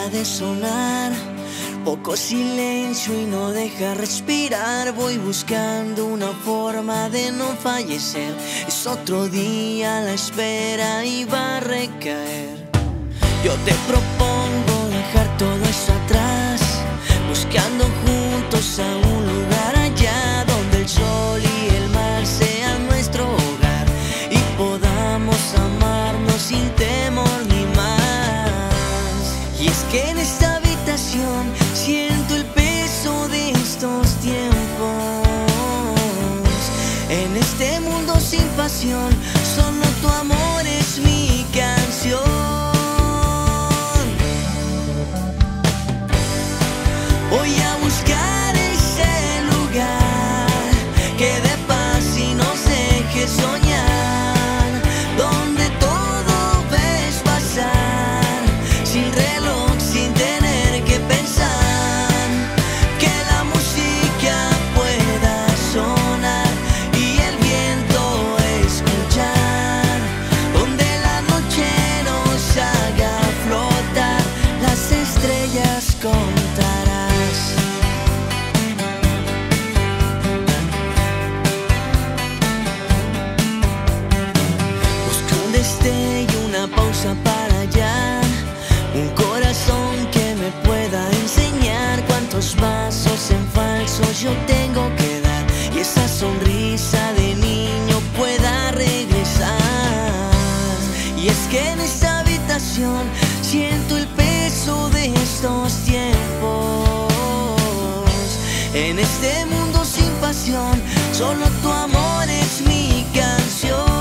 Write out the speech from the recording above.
para de sonar. Poco silencio y no deja respirar. Voy buscando una forma de no fallecer. Es otro día a la espera y va a recaer. Yo te propongo dejar todo eso atrás, buscando juntos a un lugar allá donde el sol y el mar sean nuestro hogar y podamos amarnos sin temor ni más. Y es que en esta habitación siento el peso de estos tiempos. En este mundo sin pasión, solo tu amor es mi canción. Voy a buscar ese lugar que dé paz y nos deje soñar, donde todo ves pasar, sin reloj, sin tener que pensar, que la música pueda sonar y el viento escuchar, donde la noche nos haga flotar, las estrellas contarán. Y una pausa para allá, un corazón que me pueda enseñar cuántos vasos en falso yo tengo que dar y esa sonrisa de niño pueda regresar. Y es que en esta habitación siento el peso de estos tiempos. En este mundo sin pasión, solo tu amor es mi canción.